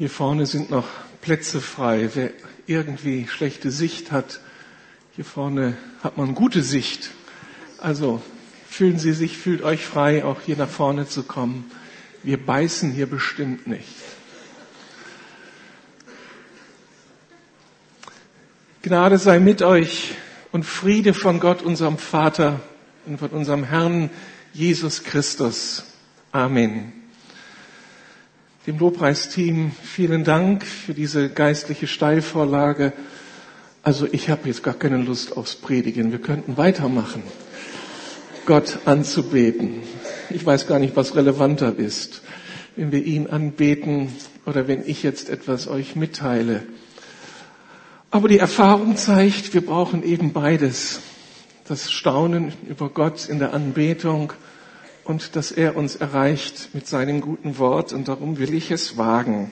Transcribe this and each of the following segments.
Hier vorne sind noch Plätze frei. Wer irgendwie schlechte Sicht hat, hier vorne hat man gute Sicht. Also fühlt euch frei, auch hier nach vorne zu kommen. Wir beißen hier bestimmt nicht. Gnade sei mit euch und Friede von Gott, unserem Vater und von unserem Herrn Jesus Christus. Amen. Dem Lobpreisteam vielen Dank für diese geistliche Steilvorlage. Also ich habe jetzt gar keine Lust aufs Predigen. Wir könnten weitermachen, Gott anzubeten. Ich weiß gar nicht, was relevanter ist, wenn wir ihn anbeten oder wenn ich jetzt etwas euch mitteile. Aber die Erfahrung zeigt, wir brauchen eben beides. Das Staunen über Gott in der Anbetung und dass er uns erreicht mit seinem guten Wort, und darum will ich es wagen.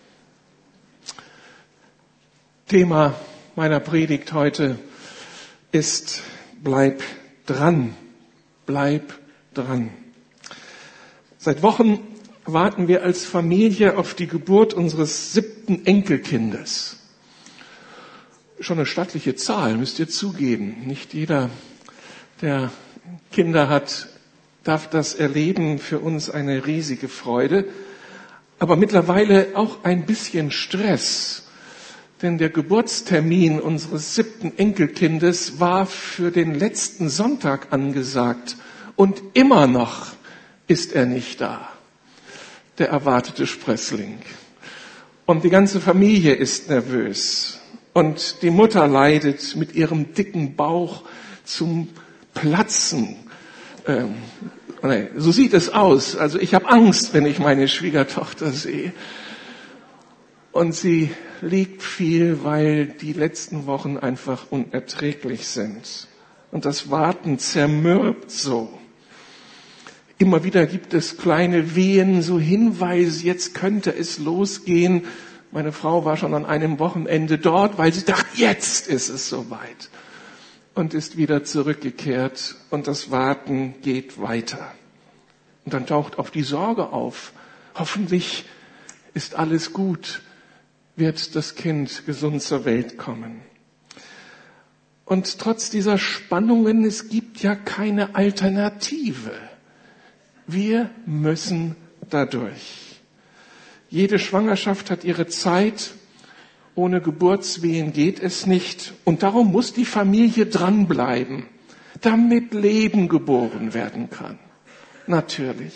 Thema meiner Predigt heute ist: Bleib dran, bleib dran. Seit Wochen warten wir als Familie auf die Geburt unseres 7. Enkelkindes. Schon eine stattliche Zahl, müsst ihr zugeben. Nicht jeder, der Kinder hat, darf das erleben. Für uns eine riesige Freude, aber mittlerweile auch ein bisschen Stress. Denn der Geburtstermin unseres 7. Enkelkindes war für den letzten Sonntag angesagt. Und immer noch ist er nicht da, der erwartete Sprössling. Und die ganze Familie ist nervös. Und die Mutter leidet mit ihrem dicken Bauch zum Platzen. So sieht es aus. Also ich habe Angst, wenn ich meine Schwiegertochter sehe. Und sie liegt viel, weil die letzten Wochen einfach unerträglich sind. Und das Warten zermürbt so. Immer wieder gibt es kleine Wehen, so Hinweise, jetzt könnte es losgehen. Meine Frau war schon an einem Wochenende dort, weil sie dachte, jetzt ist es soweit. Und ist wieder zurückgekehrt und das Warten geht weiter. Und dann taucht auch die Sorge auf. Hoffentlich ist alles gut, wird das Kind gesund zur Welt kommen. Und trotz dieser Spannungen, es gibt ja keine Alternative. Wir müssen dadurch. Jede Schwangerschaft hat ihre Zeit. Ohne Geburtswehen geht es nicht. Und darum muss die Familie dranbleiben, damit Leben geboren werden kann. Natürlich.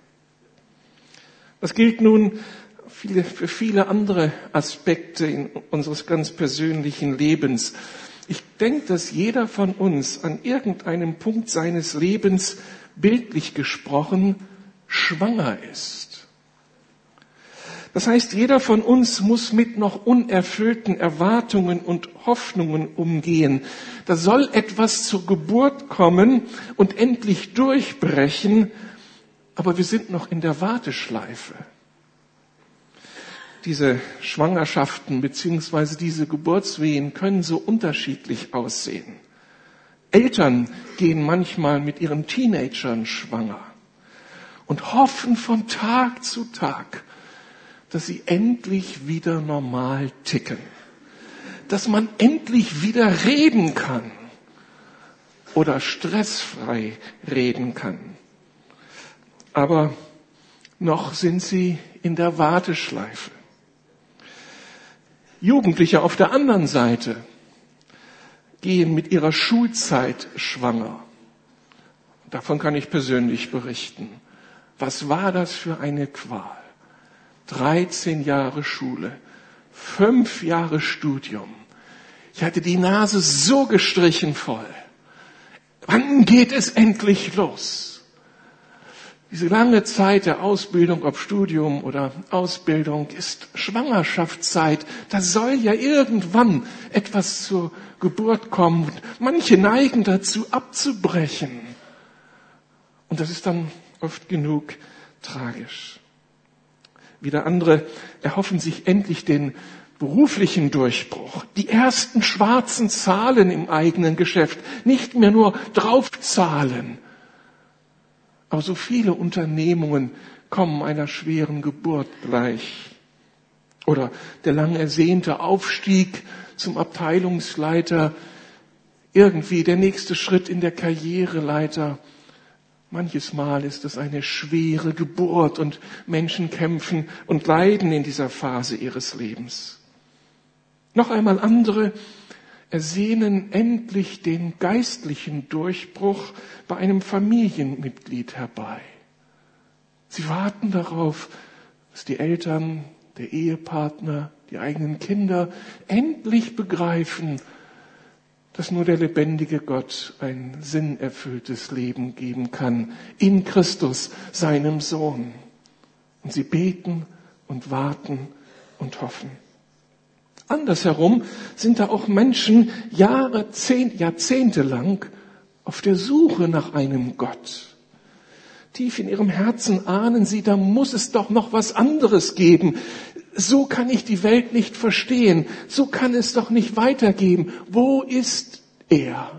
Das gilt nun für viele andere Aspekte unseres ganz persönlichen Lebens. Ich denke, dass jeder von uns an irgendeinem Punkt seines Lebens, bildlich gesprochen, schwanger ist. Das heißt, jeder von uns muss mit noch unerfüllten Erwartungen und Hoffnungen umgehen. Da soll etwas zur Geburt kommen und endlich durchbrechen, aber wir sind noch in der Warteschleife. Diese Schwangerschaften bzw. diese Geburtswehen können so unterschiedlich aussehen. Eltern gehen manchmal mit ihren Teenagern schwanger und hoffen von Tag zu Tag, dass sie endlich wieder normal ticken, dass man endlich wieder reden kann oder stressfrei reden kann. Aber noch sind sie in der Warteschleife. Jugendliche auf der anderen Seite gehen mit ihrer Schulzeit schwanger. Davon kann ich persönlich berichten. Was war das für eine Qual? 13 Jahre Schule, 5 Jahre Studium. Ich hatte die Nase so gestrichen voll. Wann geht es endlich los? Diese lange Zeit der Ausbildung, ob Studium oder Ausbildung, ist Schwangerschaftszeit. Da soll ja irgendwann etwas zur Geburt kommen. Manche neigen dazu, abzubrechen. Und das ist dann oft genug tragisch. Wieder andere erhoffen sich endlich den beruflichen Durchbruch, die ersten schwarzen Zahlen im eigenen Geschäft, nicht mehr nur draufzahlen. Aber so viele Unternehmungen kommen einer schweren Geburt gleich. Oder der lang ersehnte Aufstieg zum Abteilungsleiter, irgendwie der nächste Schritt in der Karriereleiter. Manches Mal ist es eine schwere Geburt und Menschen kämpfen und leiden in dieser Phase ihres Lebens. Noch einmal andere ersehnen endlich den geistlichen Durchbruch bei einem Familienmitglied herbei. Sie warten darauf, dass die Eltern, der Ehepartner, die eigenen Kinder endlich begreifen, dass nur der lebendige Gott ein sinnerfülltes Leben geben kann, in Christus, seinem Sohn. Und sie beten und warten und hoffen. Andersherum sind da auch Menschen jahrzehntelang auf der Suche nach einem Gott. Tief in ihrem Herzen ahnen sie, da muss es doch noch was anderes geben. So kann ich die Welt nicht verstehen. So kann es doch nicht weitergehen. Wo ist er?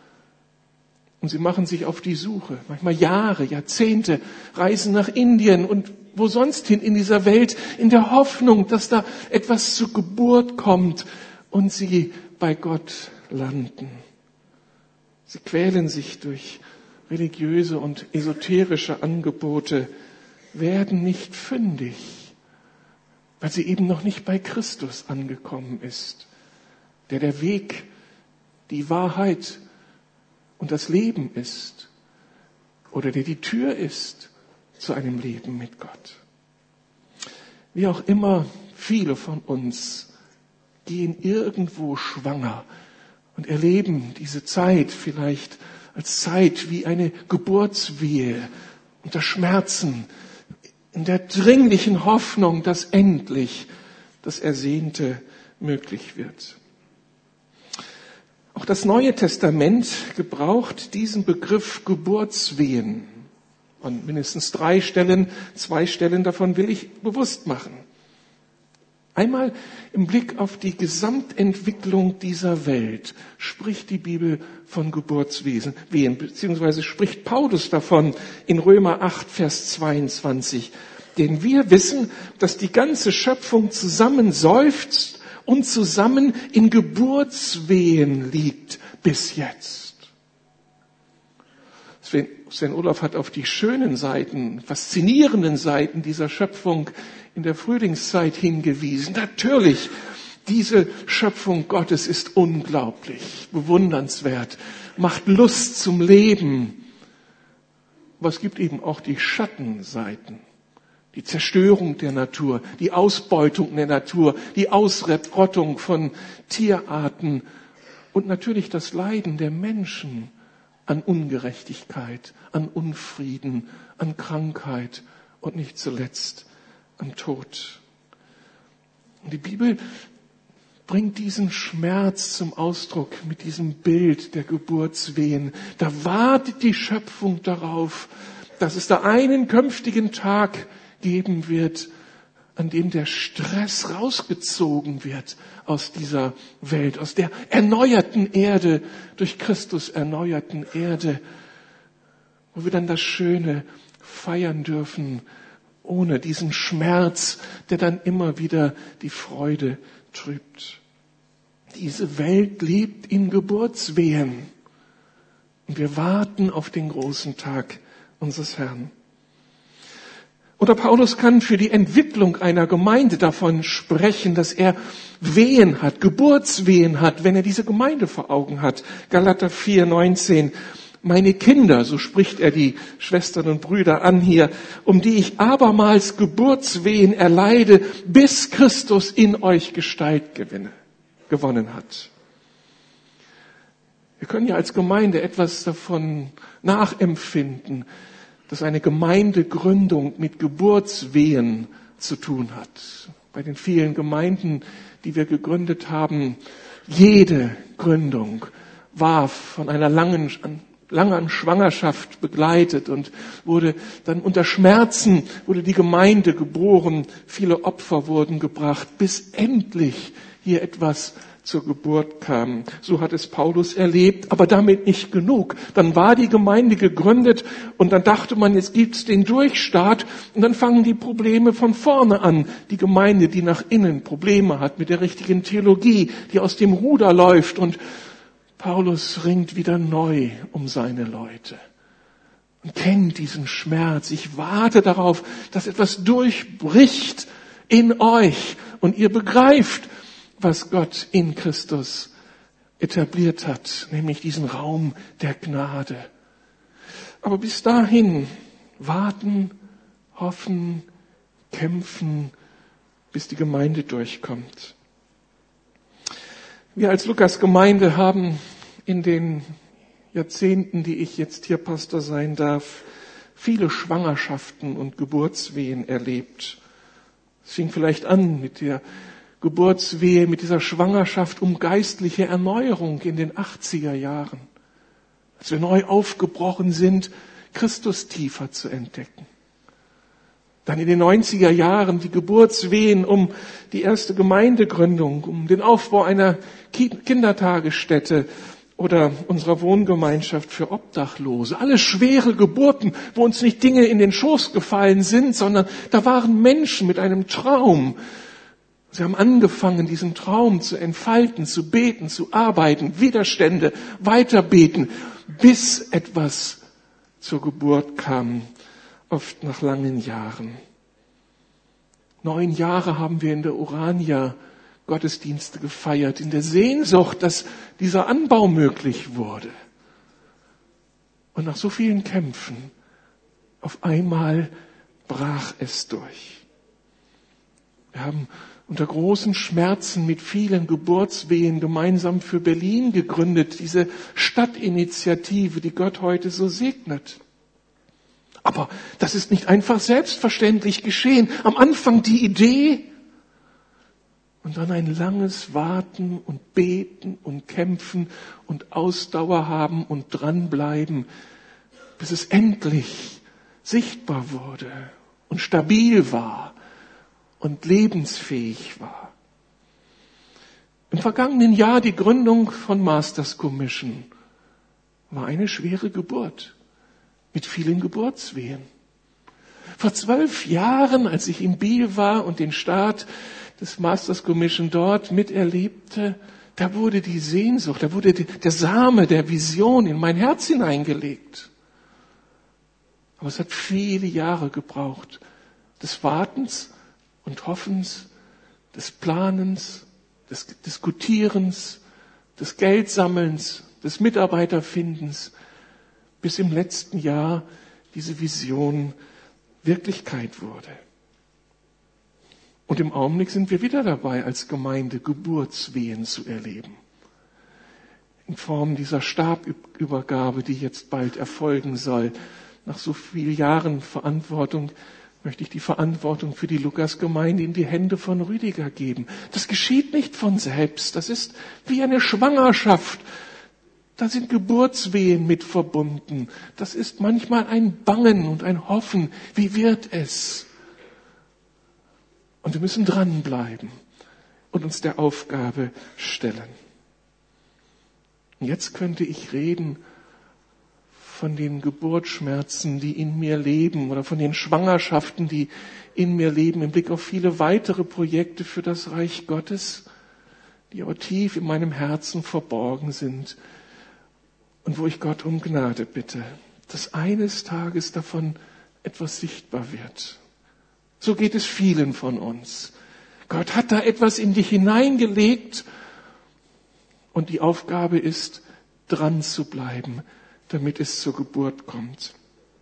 Und sie machen sich auf die Suche. Manchmal Jahre, Jahrzehnte, reisen nach Indien und wo sonst hin in dieser Welt, in der Hoffnung, dass da etwas zur Geburt kommt und sie bei Gott landen. Sie quälen sich durch religiöse und esoterische Angebote, werden nicht fündig, weil sie eben noch nicht bei Christus angekommen ist, der Weg, die Wahrheit und das Leben ist oder der die Tür ist zu einem Leben mit Gott. Wie auch immer, viele von uns gehen irgendwo schwanger und erleben diese Zeit vielleicht als Zeit wie eine Geburtswehe unter Schmerzen, in der dringlichen Hoffnung, dass endlich das Ersehnte möglich wird. Auch das Neue Testament gebraucht diesen Begriff Geburtswehen. An mindestens 3 Stellen, 2 Stellen davon will ich bewusst machen. Einmal im Blick auf die Gesamtentwicklung dieser Welt spricht die Bibel von Geburtswehen, beziehungsweise spricht Paulus davon in Römer 8, Vers 22. Denn wir wissen, dass die ganze Schöpfung zusammen seufzt und zusammen in Geburtswehen liegt bis jetzt. Sven Olaf hat auf die schönen Seiten, faszinierenden Seiten dieser Schöpfung in der Frühlingszeit hingewiesen. Natürlich, diese Schöpfung Gottes ist unglaublich, bewundernswert, macht Lust zum Leben. Aber es gibt eben auch die Schattenseiten, die Zerstörung der Natur, die Ausbeutung der Natur, die Ausrottung von Tierarten und natürlich das Leiden der Menschen an Ungerechtigkeit, an Unfrieden, an Krankheit und nicht zuletzt an Tod. Und die Bibel bringt diesen Schmerz zum Ausdruck mit diesem Bild der Geburtswehen. Da wartet die Schöpfung darauf, dass es da einen künftigen Tag geben wird, an dem der Stress rausgezogen wird aus dieser Welt, aus der erneuerten Erde, durch Christus erneuerten Erde, wo wir dann das Schöne feiern dürfen, ohne diesen Schmerz, der dann immer wieder die Freude trübt. Diese Welt lebt in Geburtswehen und wir warten auf den großen Tag unseres Herrn. Oder Paulus kann für die Entwicklung einer Gemeinde davon sprechen, dass er Wehen hat, Geburtswehen hat, wenn er diese Gemeinde vor Augen hat. Galater 4,19. Meine Kinder, so spricht er die Schwestern und Brüder an hier, um die ich abermals Geburtswehen erleide, bis Christus in euch Gestalt gewonnen hat. Wir können ja als Gemeinde etwas davon nachempfinden, dass eine Gemeindegründung mit Geburtswehen zu tun hat. Bei den vielen Gemeinden, die wir gegründet haben, jede Gründung war von einer langen lange an Schwangerschaft begleitet und wurde dann unter Schmerzen, wurde die Gemeinde geboren. Viele Opfer wurden gebracht, bis endlich hier etwas zur Geburt kam. So hat es Paulus erlebt, aber damit nicht genug. Dann war die Gemeinde gegründet und dann dachte man, jetzt gibt's den Durchstart und dann fangen die Probleme von vorne an. Die Gemeinde, die nach innen Probleme hat mit der richtigen Theologie, die aus dem Ruder läuft, und Paulus ringt wieder neu um seine Leute und kennt diesen Schmerz. Ich warte darauf, dass etwas durchbricht in euch und ihr begreift, was Gott in Christus etabliert hat, nämlich diesen Raum der Gnade. Aber bis dahin warten, hoffen, kämpfen, bis die Gemeinde durchkommt. Wir als Lukas-Gemeinde haben in den Jahrzehnten, die ich jetzt hier Pastor sein darf, viele Schwangerschaften und Geburtswehen erlebt. Es fing vielleicht an mit der Geburtswehe, mit dieser Schwangerschaft um geistliche Erneuerung in den 80er Jahren, als wir neu aufgebrochen sind, Christus tiefer zu entdecken. Dann in den 90er Jahren die Geburtswehen um die erste Gemeindegründung, um den Aufbau einer Kindertagesstätte oder unserer Wohngemeinschaft für Obdachlose. Alles schwere Geburten, wo uns nicht Dinge in den Schoß gefallen sind, sondern da waren Menschen mit einem Traum. Sie haben angefangen, diesen Traum zu entfalten, zu beten, zu arbeiten, Widerstände weiterbeten, bis etwas zur Geburt kam, oft nach langen Jahren. 9 Jahre haben wir in der Urania Gottesdienste gefeiert, in der Sehnsucht, dass dieser Anbau möglich wurde. Und nach so vielen Kämpfen, auf einmal brach es durch. Wir haben unter großen Schmerzen mit vielen Geburtswehen gemeinsam für Berlin gegründet, diese Stadtinitiative, die Gott heute so segnet. Aber das ist nicht einfach selbstverständlich geschehen. Am Anfang die Idee und dann ein langes Warten und Beten und Kämpfen und Ausdauer haben und dranbleiben, bis es endlich sichtbar wurde und stabil war und lebensfähig war. Im vergangenen Jahr die Gründung von Masters Commission war eine schwere Geburt mit vielen Geburtswehen. Vor 12 Jahren, als ich in Biel war und den Start des Masters Commission dort miterlebte, da wurde die Sehnsucht, da wurde der Same der Vision in mein Herz hineingelegt. Aber es hat viele Jahre gebraucht, des Wartens und Hoffens, des Planens, des Diskutierens, des Geldsammelns, des Mitarbeiterfindens, bis im letzten Jahr diese Vision Wirklichkeit wurde. Und im Augenblick sind wir wieder dabei, als Gemeinde Geburtswehen zu erleben. In Form dieser Stabübergabe, die jetzt bald erfolgen soll. Nach so vielen Jahren Verantwortung möchte ich die Verantwortung für die Lukas-Gemeinde in die Hände von Rüdiger geben. Das geschieht nicht von selbst. Das ist wie eine Schwangerschaft. Da sind Geburtswehen mit verbunden. Das ist manchmal ein Bangen und ein Hoffen. Wie wird es? Und wir müssen dranbleiben und uns der Aufgabe stellen. Und jetzt könnte ich reden von den Geburtsschmerzen, die in mir leben, oder von den Schwangerschaften, die in mir leben, im Blick auf viele weitere Projekte für das Reich Gottes, die aber tief in meinem Herzen verborgen sind und wo ich Gott um Gnade bitte, dass eines Tages davon etwas sichtbar wird. So geht es vielen von uns. Gott hat da etwas in dich hineingelegt und die Aufgabe ist, dran zu bleiben, damit es zur Geburt kommt.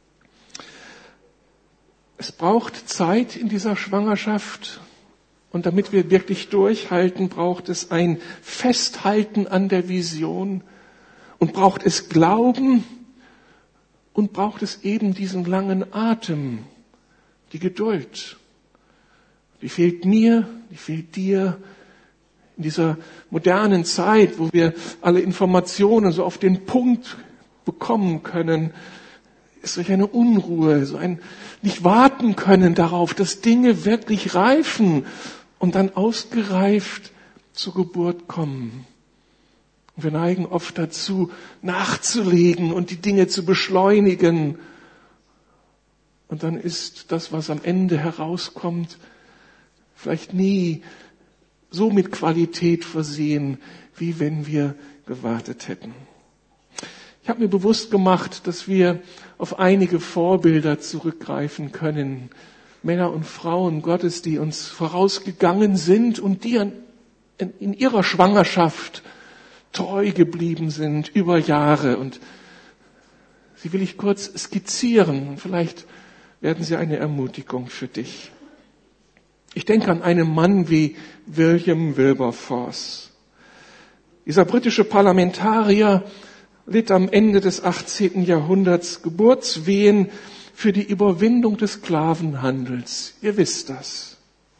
Es braucht Zeit in dieser Schwangerschaft und damit wir wirklich durchhalten, braucht es ein Festhalten an der Vision und braucht es Glauben und braucht es eben diesen langen Atem, die Geduld. Die fehlt mir, die fehlt dir in dieser modernen Zeit, wo wir alle Informationen so auf den Punkt bekommen können, ist durch eine Unruhe, so ein nicht warten können darauf, dass Dinge wirklich reifen und dann ausgereift zur Geburt kommen. Und wir neigen oft dazu, nachzulegen und die Dinge zu beschleunigen. Und dann ist das, was am Ende herauskommt, vielleicht nie so mit Qualität versehen, wie wenn wir gewartet hätten. Ich habe mir bewusst gemacht, dass wir auf einige Vorbilder zurückgreifen können. Männer und Frauen Gottes, die uns vorausgegangen sind und die in ihrer Schwangerschaft treu geblieben sind über Jahre. Und sie will ich kurz skizzieren. Und vielleicht werden sie eine Ermutigung für dich. Ich denke an einen Mann wie William Wilberforce. Dieser britische Parlamentarier litt am Ende des 18. Jahrhunderts Geburtswehen für die Überwindung des Sklavenhandels. Ihr wisst das.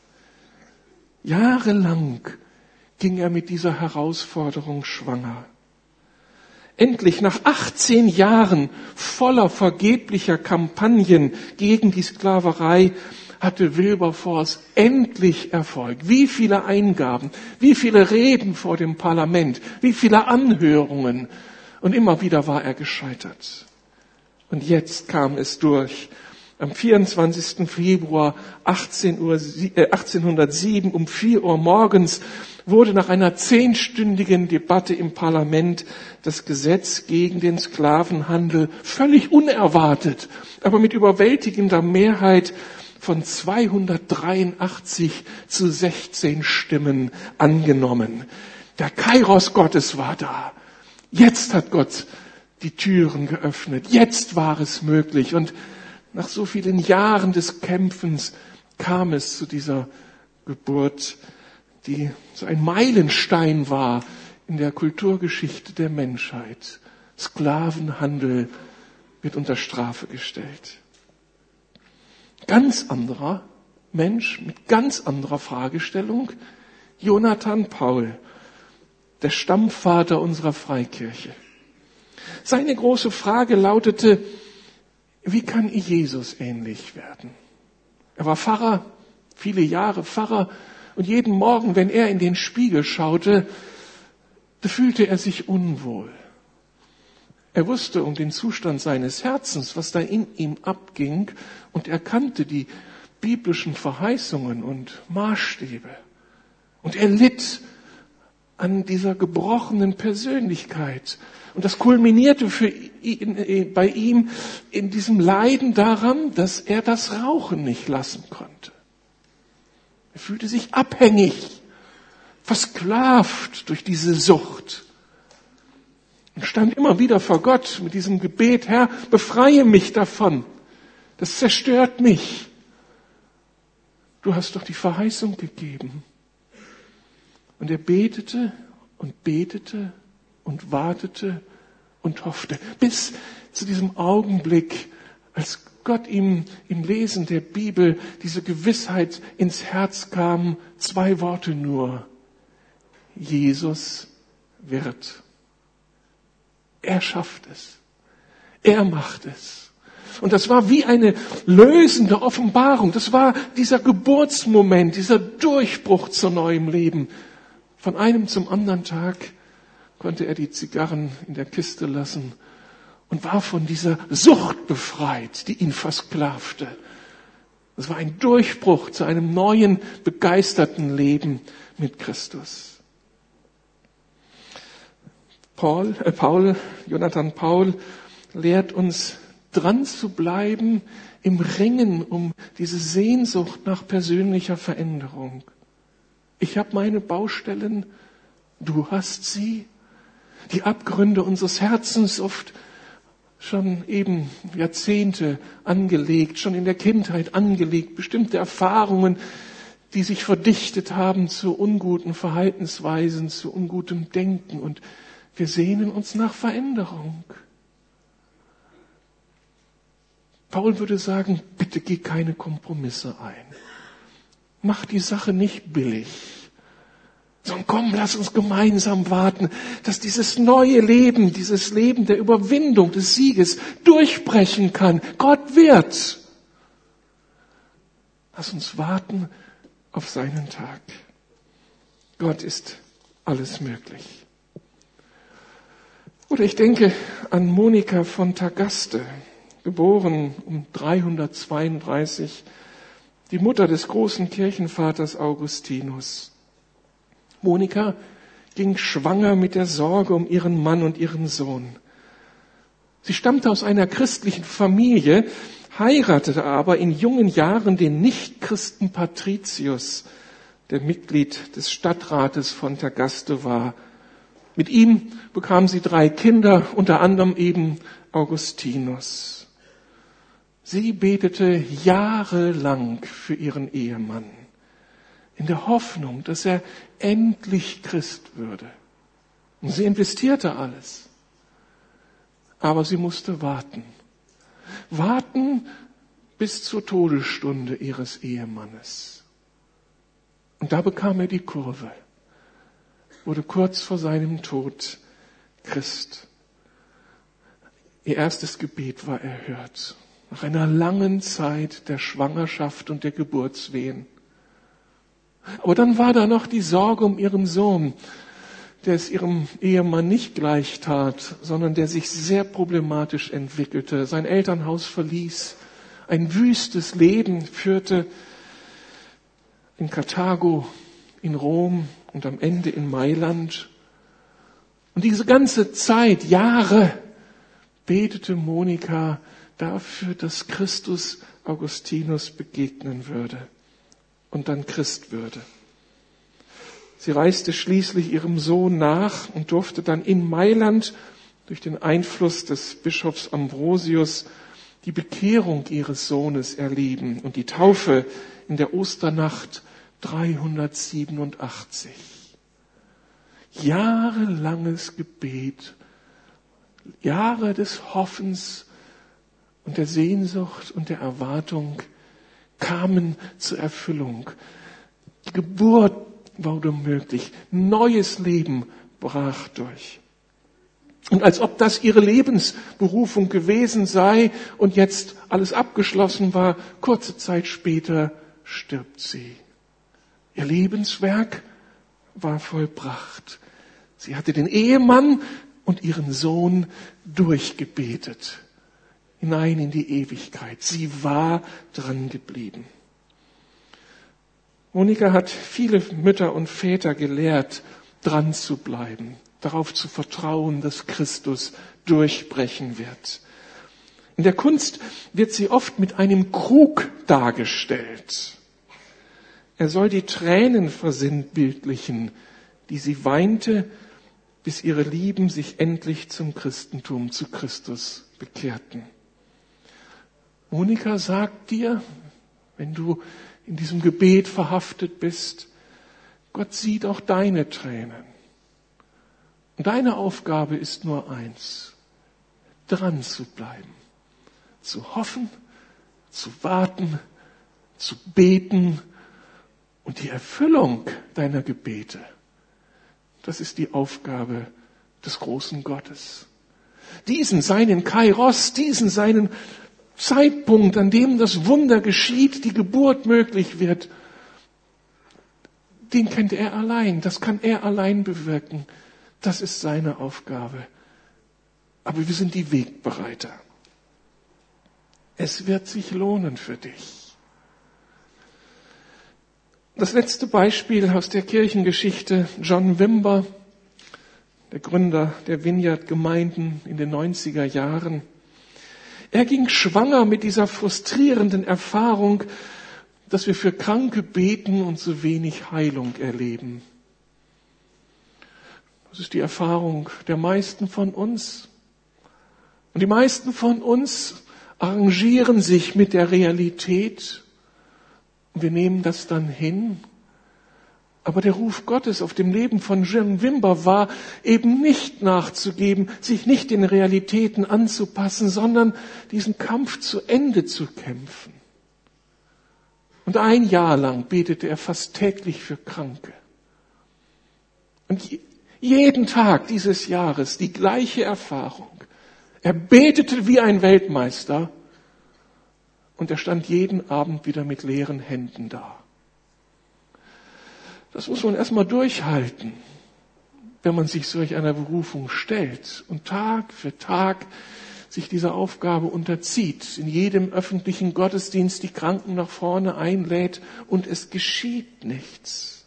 Jahrelang ging er mit dieser Herausforderung schwanger. Endlich nach 18 Jahren voller vergeblicher Kampagnen gegen die Sklaverei hatte Wilberforce endlich Erfolg. Wie viele Eingaben, wie viele Reden vor dem Parlament, wie viele Anhörungen. Und immer wieder war er gescheitert. Und jetzt kam es durch. Am 24. Februar 1807 um 4 Uhr morgens wurde nach einer 10-stündigen Debatte im Parlament das Gesetz gegen den Sklavenhandel völlig unerwartet, aber mit überwältigender Mehrheit von 283 zu 16 Stimmen angenommen. Der Kairos Gottes war da. Jetzt hat Gott die Türen geöffnet. Jetzt war es möglich. Und nach so vielen Jahren des Kämpfens kam es zu dieser Geburt, die so ein Meilenstein war in der Kulturgeschichte der Menschheit. Sklavenhandel wird unter Strafe gestellt. Ganz anderer Mensch mit ganz anderer Fragestellung, Jonathan Paul, der Stammvater unserer Freikirche. Seine große Frage lautete, wie kann ich Jesus ähnlich werden? Er war Pfarrer, viele Jahre Pfarrer, und jeden Morgen, wenn er in den Spiegel schaute, da fühlte er sich unwohl. Er wusste um den Zustand seines Herzens, was da in ihm abging, und er kannte die biblischen Verheißungen und Maßstäbe. Und er litt an dieser gebrochenen Persönlichkeit. Und das kulminierte bei ihm in diesem Leiden daran, dass er das Rauchen nicht lassen konnte. Er fühlte sich abhängig, versklavt durch diese Sucht. Und stand immer wieder vor Gott mit diesem Gebet, Herr, befreie mich davon. Das zerstört mich. Du hast doch die Verheißung gegeben. Und er betete und betete und wartete und hoffte, bis zu diesem Augenblick, als Gott ihm im Lesen der Bibel diese Gewissheit ins Herz kam, 2 Worte nur. Jesus wird. Er schafft es. Er macht es. Und das war wie eine lösende Offenbarung. Das war dieser Geburtsmoment, dieser Durchbruch zu neuem Leben. Von einem zum anderen Tag konnte er die Zigarren in der Kiste lassen und war von dieser Sucht befreit, die ihn versklavte. Das war ein Durchbruch zu einem neuen, begeisterten Leben mit Christus. Jonathan Paul lehrt uns, dran zu bleiben im Ringen um diese Sehnsucht nach persönlicher Veränderung. Ich habe meine Baustellen, du hast sie. Die Abgründe unseres Herzens oft schon eben Jahrzehnte angelegt, schon in der Kindheit angelegt, bestimmte Erfahrungen, die sich verdichtet haben zu unguten Verhaltensweisen, zu ungutem Denken, und wir sehnen uns nach Veränderung. Paul würde sagen, bitte geh keine Kompromisse ein. Mach die Sache nicht billig. Sondern komm, lass uns gemeinsam warten, dass dieses neue Leben, dieses Leben der Überwindung, des Sieges durchbrechen kann. Gott wird. Lass uns warten auf seinen Tag. Gott ist alles möglich. Oder ich denke an Monika von Tagaste, geboren um 332, die Mutter des großen Kirchenvaters Augustinus. Monika ging schwanger mit der Sorge um ihren Mann und ihren Sohn. Sie stammte aus einer christlichen Familie, heiratete aber in jungen Jahren den Nichtchristen Patricius, der Mitglied des Stadtrates von Tagaste war. Mit ihm bekam sie 3 Kinder, unter anderem eben Augustinus. Sie betete jahrelang für ihren Ehemann, in der Hoffnung, dass er endlich Christ würde. Und sie investierte alles. Aber sie musste warten. Warten bis zur Todesstunde ihres Ehemannes. Und da bekam er die Kurve. Wurde kurz vor seinem Tod Christ. Ihr erstes Gebet war erhört. Nach einer langen Zeit der Schwangerschaft und der Geburtswehen. Aber dann war da noch die Sorge um ihren Sohn, der es ihrem Ehemann nicht gleich tat, sondern der sich sehr problematisch entwickelte, sein Elternhaus verließ, ein wüstes Leben führte in Karthago, in Rom und am Ende in Mailand. Und diese ganze Zeit, Jahre, betete Monika dafür, dass Christus Augustinus begegnen würde und dann Christ würde. Sie reiste schließlich ihrem Sohn nach und durfte dann in Mailand durch den Einfluss des Bischofs Ambrosius die Bekehrung ihres Sohnes erleben und die Taufe in der Osternacht 387. Jahrelanges Gebet, Jahre des Hoffens und der Sehnsucht und der Erwartung kamen zur Erfüllung. Die Geburt wurde möglich. Neues Leben brach durch. Und als ob das ihre Lebensberufung gewesen sei und jetzt alles abgeschlossen war, kurze Zeit später stirbt sie. Ihr Lebenswerk war vollbracht. Sie hatte den Ehemann und ihren Sohn durchgebetet, hinein in die Ewigkeit. Sie war dran geblieben. Monika hat viele Mütter und Väter gelehrt, dran zu bleiben, darauf zu vertrauen, dass Christus durchbrechen wird. In der Kunst wird sie oft mit einem Krug dargestellt. Er soll die Tränen versinnbildlichen, die sie weinte, bis ihre Lieben sich endlich zum Christentum, zu Christus bekehrten. Monika sagt dir, wenn du in diesem Gebet verhaftet bist, Gott sieht auch deine Tränen. Und deine Aufgabe ist nur eins, dran zu bleiben, zu hoffen, zu warten, zu beten und die Erfüllung deiner Gebete, das ist die Aufgabe des großen Gottes. Diesen seinen Kairos, diesen seinen Zeitpunkt, an dem das Wunder geschieht, die Geburt möglich wird, den kennt er allein, das kann er allein bewirken. Das ist seine Aufgabe. Aber wir sind die Wegbereiter. Es wird sich lohnen für dich. Das letzte Beispiel aus der Kirchengeschichte, John Wimber, der Gründer der Vineyard-Gemeinden in den 90er Jahren. Er ging schwanger mit dieser frustrierenden Erfahrung, dass wir für Kranke beten und so wenig Heilung erleben. Das ist die Erfahrung der meisten von uns. Und die meisten von uns arrangieren sich mit der Realität und wir nehmen das dann hin. Aber der Ruf Gottes auf dem Leben von John Wimber war eben nicht nachzugeben, sich nicht den Realitäten anzupassen, sondern diesen Kampf zu Ende zu kämpfen. Und 1 Jahr lang betete er fast täglich für Kranke. Und jeden Tag dieses Jahres die gleiche Erfahrung. Er betete wie ein Weltmeister und er stand jeden Abend wieder mit leeren Händen da. Das muss man erstmal durchhalten, wenn man sich solch einer Berufung stellt und Tag für Tag sich dieser Aufgabe unterzieht, in jedem öffentlichen Gottesdienst die Kranken nach vorne einlädt und es geschieht nichts.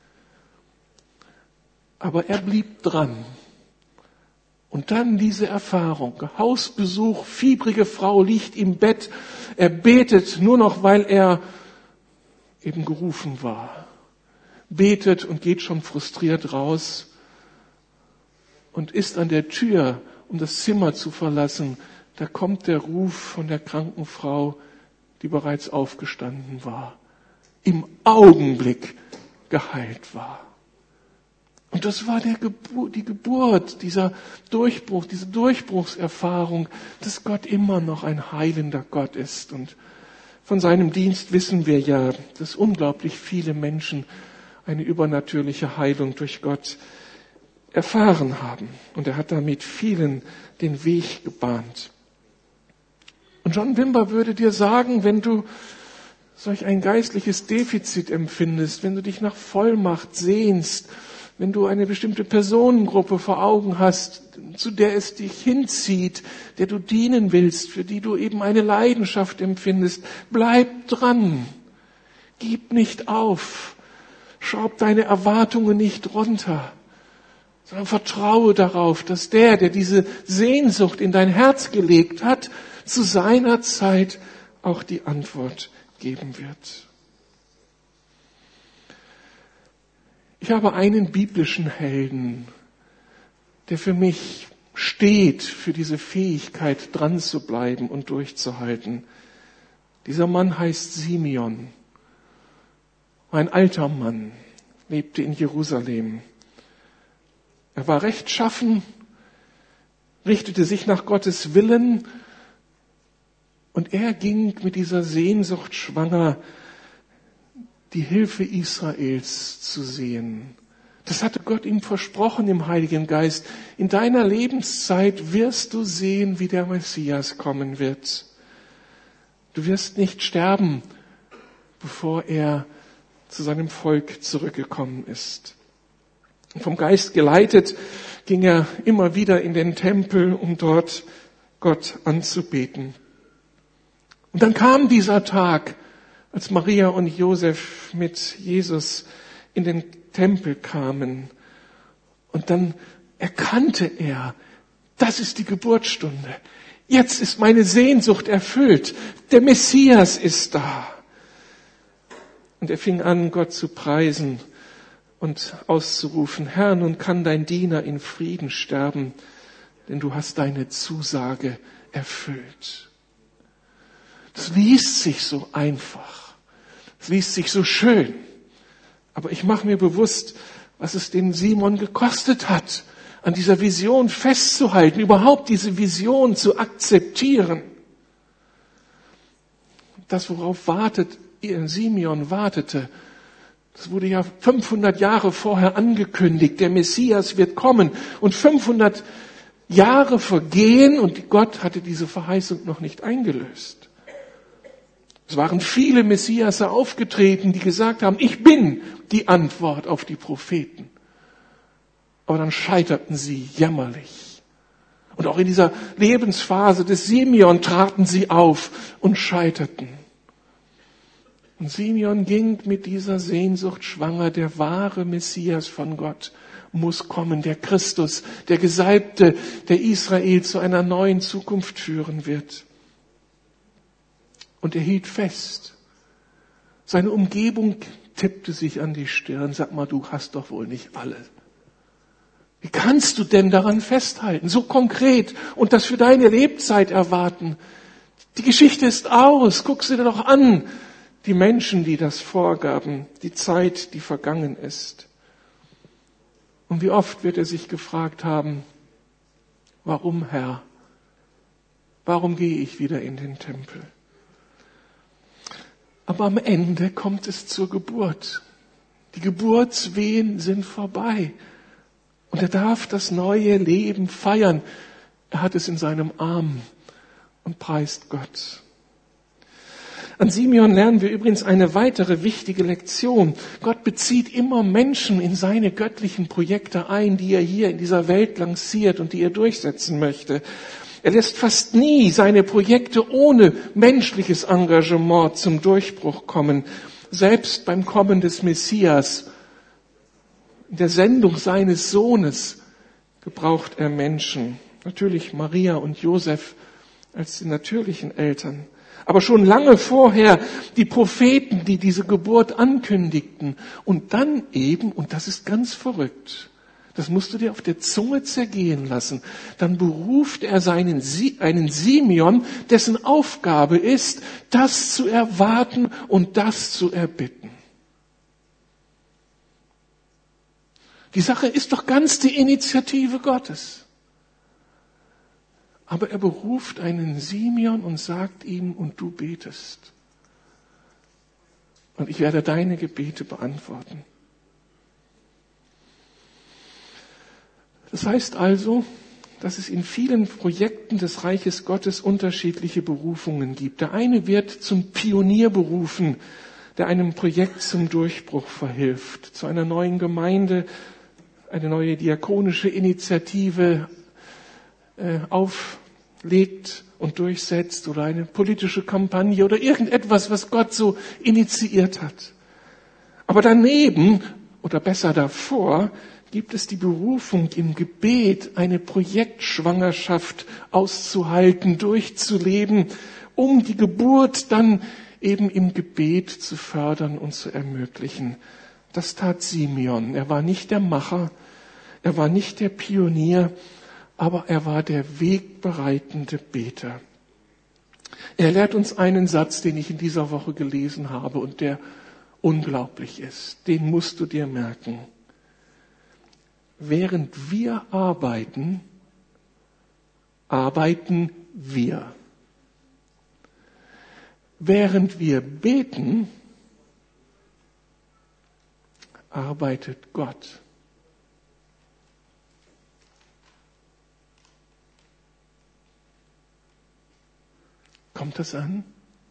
Aber er blieb dran. Und dann diese Erfahrung, Hausbesuch, fiebrige Frau liegt im Bett, er betet nur noch, weil er eben gerufen war. Betet und geht schon frustriert raus und ist an der Tür, um das Zimmer zu verlassen. Da kommt der Ruf von der kranken Frau, die bereits aufgestanden war, im Augenblick geheilt war. Und das war die Geburt, dieser Durchbruch, diese Durchbruchserfahrung, dass Gott immer noch ein heilender Gott ist. Und von seinem Dienst wissen wir ja, dass unglaublich viele Menschen eine übernatürliche Heilung durch Gott erfahren haben. Und er hat damit vielen den Weg gebahnt. Und John Wimber würde dir sagen, wenn du solch ein geistliches Defizit empfindest, wenn du dich nach Vollmacht sehnst, wenn du eine bestimmte Personengruppe vor Augen hast, zu der es dich hinzieht, der du dienen willst, für die du eben eine Leidenschaft empfindest, bleib dran. Gib nicht auf. Schraub deine Erwartungen nicht runter, sondern vertraue darauf, dass der diese Sehnsucht in dein Herz gelegt hat, zu seiner Zeit auch die Antwort geben wird. Ich habe einen biblischen Helden, der für mich steht, für diese Fähigkeit, dran zu bleiben und durchzuhalten. Dieser Mann heißt Simeon. Ein alter Mann, lebte in Jerusalem. Er war rechtschaffen, richtete sich nach Gottes Willen und er ging mit dieser Sehnsucht schwanger, die Hilfe Israels zu sehen. Das hatte Gott ihm versprochen im Heiligen Geist. In deiner Lebenszeit wirst du sehen, wie der Messias kommen wird. Du wirst nicht sterben, bevor er zu seinem Volk zurückgekommen ist. Und vom Geist geleitet ging er immer wieder in den Tempel, um dort Gott anzubeten. Und dann kam dieser Tag, als Maria und Josef mit Jesus in den Tempel kamen. Und dann erkannte er, das ist die Geburtsstunde. Jetzt ist meine Sehnsucht erfüllt. Der Messias ist da. Und er fing an, Gott zu preisen und auszurufen, Herr, nun kann dein Diener in Frieden sterben, denn du hast deine Zusage erfüllt. Das liest sich so einfach. Das liest sich so schön. Aber ich mache mir bewusst, was es den Simon gekostet hat, an dieser Vision festzuhalten, überhaupt diese Vision zu akzeptieren. Das, worauf Simeon wartete, das wurde ja 500 Jahre vorher angekündigt. Der Messias wird kommen und 500 Jahre vergehen und Gott hatte diese Verheißung noch nicht eingelöst. Es waren viele Messiasse aufgetreten, die gesagt haben, ich bin die Antwort auf die Propheten. Aber dann scheiterten sie jämmerlich. Und auch in dieser Lebensphase des Simeon traten sie auf und scheiterten. Und Simeon ging mit dieser Sehnsucht schwanger, der wahre Messias von Gott muss kommen, der Christus, der Gesalbte, der Israel zu einer neuen Zukunft führen wird. Und er hielt fest. Seine Umgebung tippte sich an die Stirn. Sag mal, du hast doch wohl nicht alles. Wie kannst du denn daran festhalten? So konkret und das für deine Lebzeit erwarten. Die Geschichte ist aus. Guck sie dir doch an. Die Menschen, die das vorgaben. Die Zeit, die vergangen ist. Und wie oft wird er sich gefragt haben, warum, Herr? Warum gehe ich wieder in den Tempel? Aber am Ende kommt es zur Geburt. Die Geburtswehen sind vorbei. Und er darf das neue Leben feiern. Er hat es in seinem Arm und preist Gott. An Simeon lernen wir übrigens eine weitere wichtige Lektion. Gott bezieht immer Menschen in seine göttlichen Projekte ein, die er hier in dieser Welt lanciert und die er durchsetzen möchte. Er lässt fast nie seine Projekte ohne menschliches Engagement zum Durchbruch kommen. Selbst beim Kommen des Messias, in der Sendung seines Sohnes, gebraucht er Menschen. Natürlich Maria und Josef als die natürlichen Eltern. Aber schon lange vorher die Propheten, die diese Geburt ankündigten. Und dann eben, und das ist ganz verrückt, das musst du dir auf der Zunge zergehen lassen, dann beruft er einen Simeon, dessen Aufgabe ist, das zu erwarten und das zu erbitten. Die Sache ist doch ganz die Initiative Gottes. Aber er beruft einen Simeon und sagt ihm, und du betest. Und ich werde deine Gebete beantworten. Das heißt also, dass es in vielen Projekten des Reiches Gottes unterschiedliche Berufungen gibt. Der eine wird zum Pionier berufen, der einem Projekt zum Durchbruch verhilft, zu einer neuen Gemeinde, eine neue diakonische Initiative auflegt und durchsetzt oder eine politische Kampagne oder irgendetwas, was Gott so initiiert hat. Aber daneben, oder besser davor, gibt es die Berufung im Gebet, eine Projektschwangerschaft auszuhalten, durchzuleben, um die Geburt dann eben im Gebet zu fördern und zu ermöglichen. Das tat Simeon. Er war nicht der Macher, er war nicht der Pionier, aber er war der wegbereitende Beter. Er lehrt uns einen Satz, den ich in dieser Woche gelesen habe und der unglaublich ist. Den musst du dir merken. Während wir arbeiten, arbeiten wir. Während wir beten, arbeitet Gott. Kommt das an?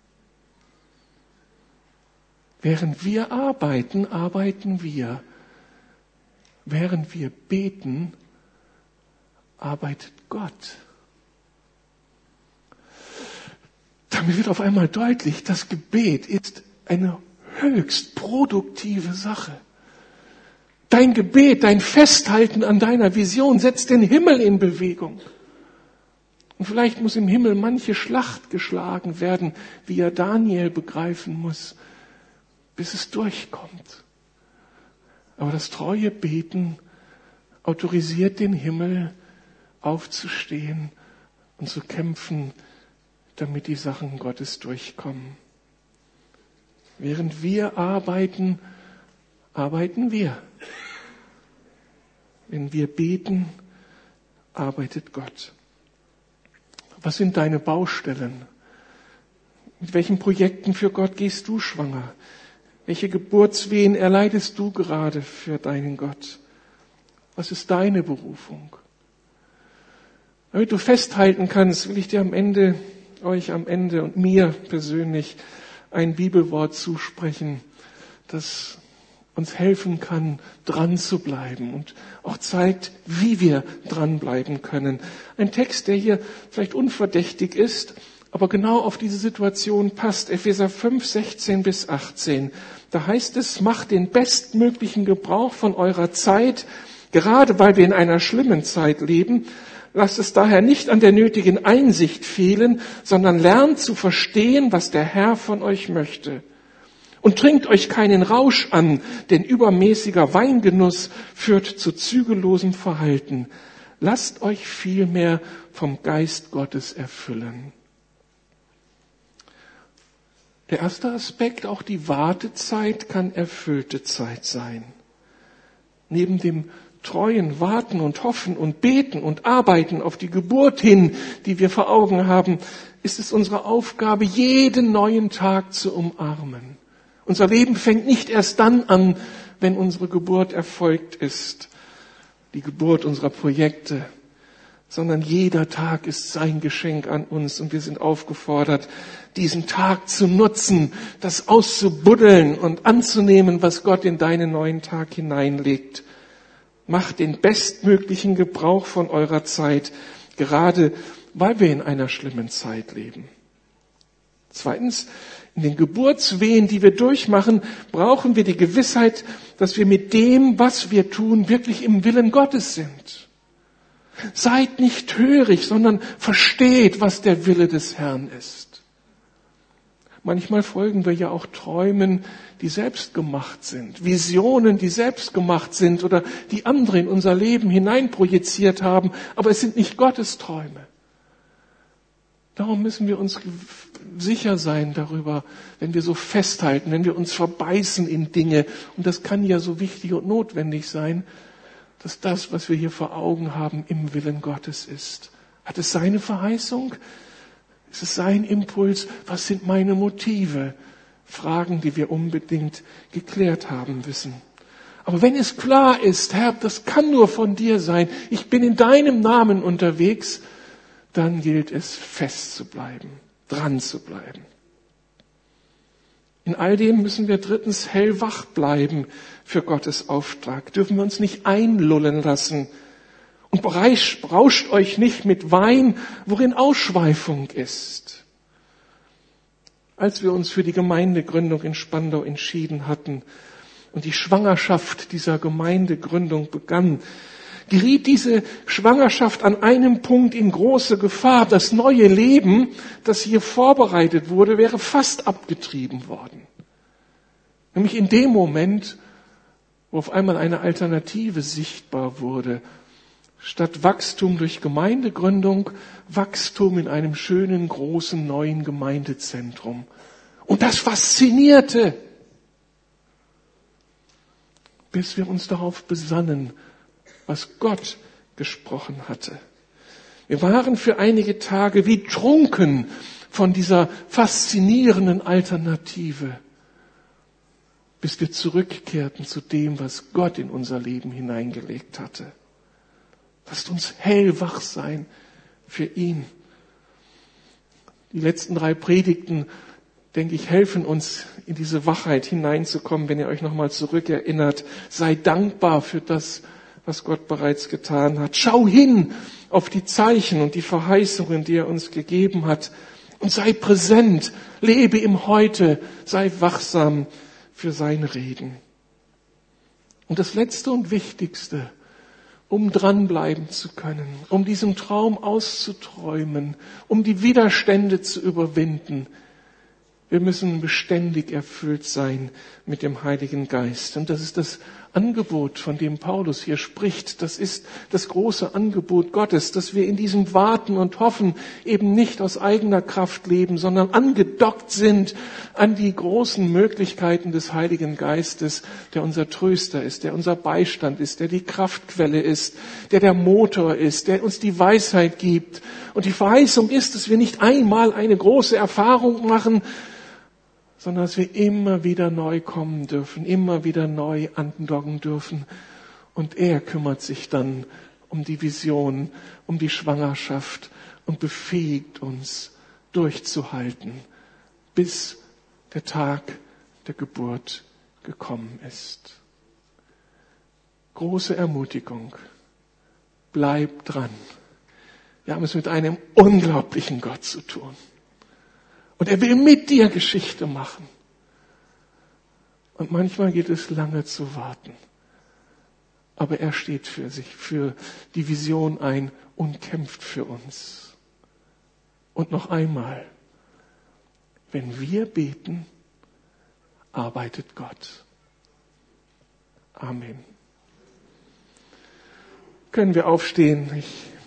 Während wir arbeiten, arbeiten wir. Während wir beten, arbeitet Gott. Damit wird auf einmal deutlich, das Gebet ist eine höchst produktive Sache. Dein Gebet, dein Festhalten an deiner Vision setzt den Himmel in Bewegung. Und vielleicht muss im Himmel manche Schlacht geschlagen werden, wie er Daniel begreifen muss, bis es durchkommt. Aber das treue Beten autorisiert den Himmel, aufzustehen und zu kämpfen, damit die Sachen Gottes durchkommen. Während wir arbeiten, arbeiten wir. Wenn wir beten, arbeitet Gott. Was sind deine Baustellen? Mit welchen Projekten für Gott gehst du schwanger? Welche Geburtswehen erleidest du gerade für deinen Gott? Was ist deine Berufung? Damit du festhalten kannst, will ich dir euch am Ende und mir persönlich ein Bibelwort zusprechen, das uns helfen kann, dran zu bleiben und auch zeigt, wie wir dranbleiben können. Ein Text, der hier vielleicht unverdächtig ist, aber genau auf diese Situation passt. Epheser 5, 16 bis 18. Da heißt es, macht den bestmöglichen Gebrauch von eurer Zeit, gerade weil wir in einer schlimmen Zeit leben. Lasst es daher nicht an der nötigen Einsicht fehlen, sondern lernt zu verstehen, was der Herr von euch möchte. Und trinkt euch keinen Rausch an, denn übermäßiger Weingenuss führt zu zügellosem Verhalten. Lasst euch vielmehr vom Geist Gottes erfüllen. Der erste Aspekt, auch die Wartezeit kann erfüllte Zeit sein. Neben dem treuen Warten und Hoffen und Beten und Arbeiten auf die Geburt hin, die wir vor Augen haben, ist es unsere Aufgabe, jeden neuen Tag zu umarmen. Unser Leben fängt nicht erst dann an, wenn unsere Geburt erfolgt ist, die Geburt unserer Projekte, sondern jeder Tag ist sein Geschenk an uns und wir sind aufgefordert, diesen Tag zu nutzen, das auszubuddeln und anzunehmen, was Gott in deinen neuen Tag hineinlegt. Macht den bestmöglichen Gebrauch von eurer Zeit, gerade weil wir in einer schlimmen Zeit leben. Zweitens, in den Geburtswehen, die wir durchmachen, brauchen wir die Gewissheit, dass wir mit dem, was wir tun, wirklich im Willen Gottes sind. Seid nicht hörig, sondern versteht, was der Wille des Herrn ist. Manchmal folgen wir ja auch Träumen, die selbst gemacht sind, Visionen, die selbst gemacht sind oder die andere in unser Leben hineinprojiziert haben, aber es sind nicht Gottes Träume. Darum müssen wir uns sicher sein darüber, wenn wir so festhalten, wenn wir uns verbeißen in Dinge, und das kann ja so wichtig und notwendig sein, dass das, was wir hier vor Augen haben, im Willen Gottes ist. Hat es seine Verheißung? Ist es sein Impuls? Was sind meine Motive? Fragen, die wir unbedingt geklärt haben müssen. Aber wenn es klar ist, Herr, das kann nur von dir sein, ich bin in deinem Namen unterwegs, dann gilt es, fest zu bleiben, dran zu bleiben. In all dem müssen wir drittens hellwach bleiben für Gottes Auftrag. Dürfen wir uns nicht einlullen lassen. Und berauscht euch nicht mit Wein, worin Ausschweifung ist. Als wir uns für die Gemeindegründung in Spandau entschieden hatten und die Schwangerschaft dieser Gemeindegründung begann, geriet diese Schwangerschaft an einem Punkt in große Gefahr. Das neue Leben, das hier vorbereitet wurde, wäre fast abgetrieben worden. Nämlich in dem Moment, wo auf einmal eine Alternative sichtbar wurde. Statt Wachstum durch Gemeindegründung, Wachstum in einem schönen, großen, neuen Gemeindezentrum. Und das faszinierte, bis wir uns darauf besannen, was Gott gesprochen hatte. Wir waren für einige Tage wie trunken von dieser faszinierenden Alternative, bis wir zurückkehrten zu dem, was Gott in unser Leben hineingelegt hatte. Lasst uns hellwach sein für ihn. Die letzten 3 Predigten, denke ich, helfen uns, in diese Wachheit hineinzukommen, wenn ihr euch nochmal zurückerinnert. Sei dankbar für das, was Gott bereits getan hat. Schau hin auf die Zeichen und die Verheißungen, die er uns gegeben hat. Und sei präsent, lebe im Heute, sei wachsam für sein Reden. Und das Letzte und Wichtigste, um dranbleiben zu können, um diesen Traum auszuträumen, um die Widerstände zu überwinden. Wir müssen beständig erfüllt sein mit dem Heiligen Geist. Und das ist das Angebot, von dem Paulus hier spricht. Das ist das große Angebot Gottes, dass wir in diesem Warten und Hoffen eben nicht aus eigener Kraft leben, sondern angedockt sind an die großen Möglichkeiten des Heiligen Geistes, der unser Tröster ist, der unser Beistand ist, der die Kraftquelle ist, der Motor ist, der uns die Weisheit gibt. Und die Verheißung ist, dass wir nicht einmal eine große Erfahrung machen, sondern dass wir immer wieder neu kommen dürfen, immer wieder neu andocken dürfen. Und er kümmert sich dann um die Vision, um die Schwangerschaft und befähigt uns durchzuhalten, bis der Tag der Geburt gekommen ist. Große Ermutigung. Bleib dran. Wir haben es mit einem unglaublichen Gott zu tun. Und er will mit dir Geschichte machen. Und manchmal geht es lange zu warten. Aber er steht für sich, für die Vision ein und kämpft für uns. Und noch einmal, wenn wir beten, arbeitet Gott. Amen. Können wir aufstehen? Ich